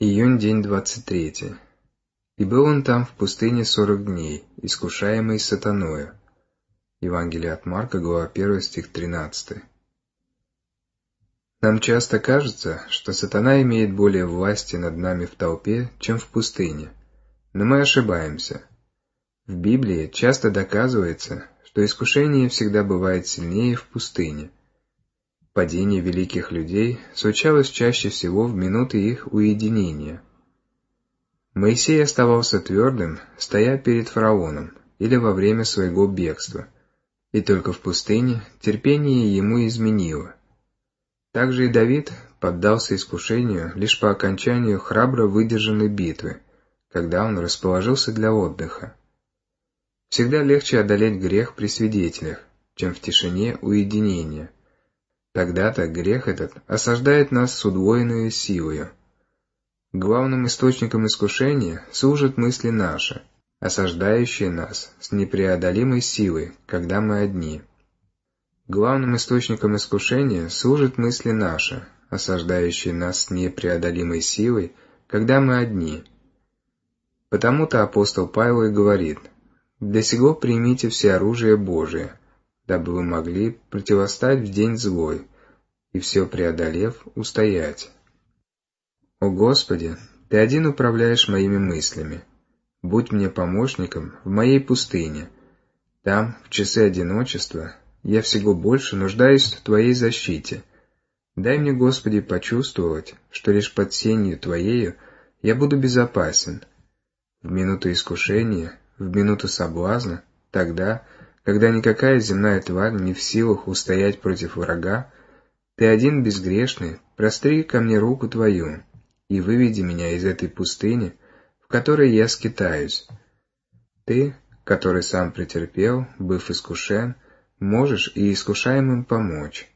Июнь, день 23. «И был он там в пустыне 40 дней, искушаемый сатаною». Евангелие от Марка, глава 1, стих 13. Нам часто кажется, что сатана имеет более власти над нами в толпе, чем в пустыне. Но мы ошибаемся. В Библии часто доказывается, что искушение всегда бывает сильнее в пустыне. Падение великих людей случалось чаще всего в минуты их уединения. Моисей оставался твердым, стоя перед фараоном, или во время своего бегства, и только в пустыне терпение ему изменило. Также и Давид поддался искушению лишь по окончанию храбро выдержанной битвы, когда он расположился для отдыха. Всегда легче одолеть грех при свидетелях, чем в тишине уединения. Тогда-то грех этот осаждает нас с удвоенной силою. Главным источником искушения служат мысли наши, осаждающие нас с непреодолимой силой, когда мы одни. Главным источником искушения служат мысли наши, осаждающие нас с непреодолимой силой, когда мы одни. Потому-то апостол Павел и говорит: «Для сего примите все оружие Божие, дабы вы могли противостать в день злой, и все преодолев, устоять». О Господи, Ты один управляешь моими мыслями. Будь мне помощником в моей пустыне. Там, в часы одиночества, я всего больше нуждаюсь в Твоей защите. Дай мне, Господи, почувствовать, что лишь под сенью Твоею я буду безопасен. В минуту искушения, в минуту соблазна, тогда, когда никакая земная тварь не в силах устоять против врага, Ты один безгрешный, простри ко мне руку Твою и выведи меня из этой пустыни, в которой я скитаюсь. Ты, который сам претерпел, быв искушен, можешь и искушаемым помочь.